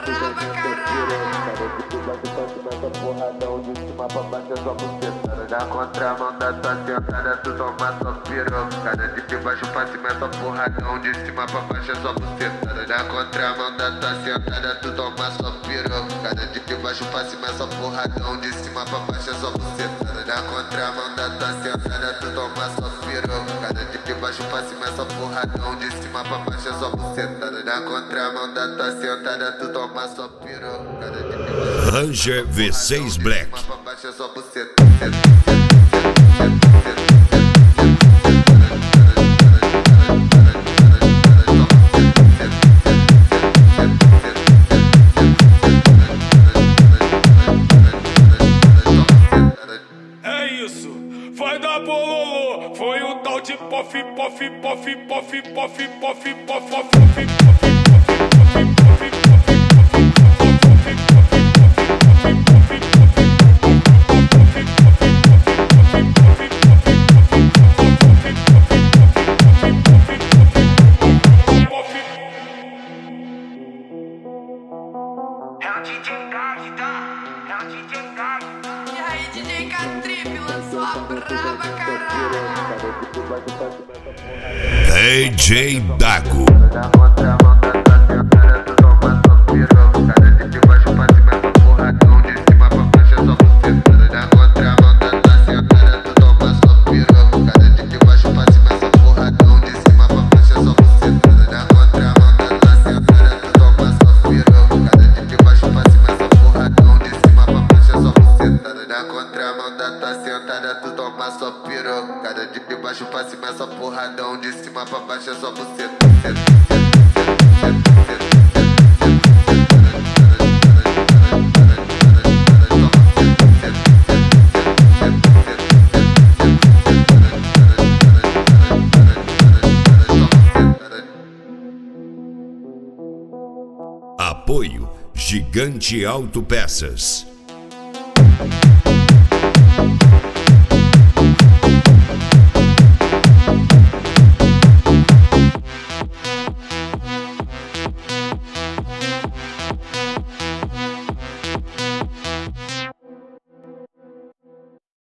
brava, caralho. Porradão de cima pra baixo é só buceta. Na contramão da tua sentada tu toma só pirocada. De baixo pra cima é só porradão, de cima pra baixo é só buceta. Na contramão da tua sentada tu toma só pirocada. De baixo pra cima é só porradão, de cima pra baixo é só buceta. Na contramão da tua sentada tu toma só pirocada. De baixo pra cima é só porradão, de cima pra baixo é só buceta. Na contramão da tua sentada tu toma só pirocada. Ranger V6 Black. É isso, vai dar bololô. Foi o tal de pof, pof, pof, pof, pof, pof, pof, pof, pof. E aí, DJ Catripe lançou a brava, caralho. DJ Dago. Tu toma só pirocada, de baixo pra cima é só porradão, de cima pra baixo é só buceta. Apoio Gigante Autopeças.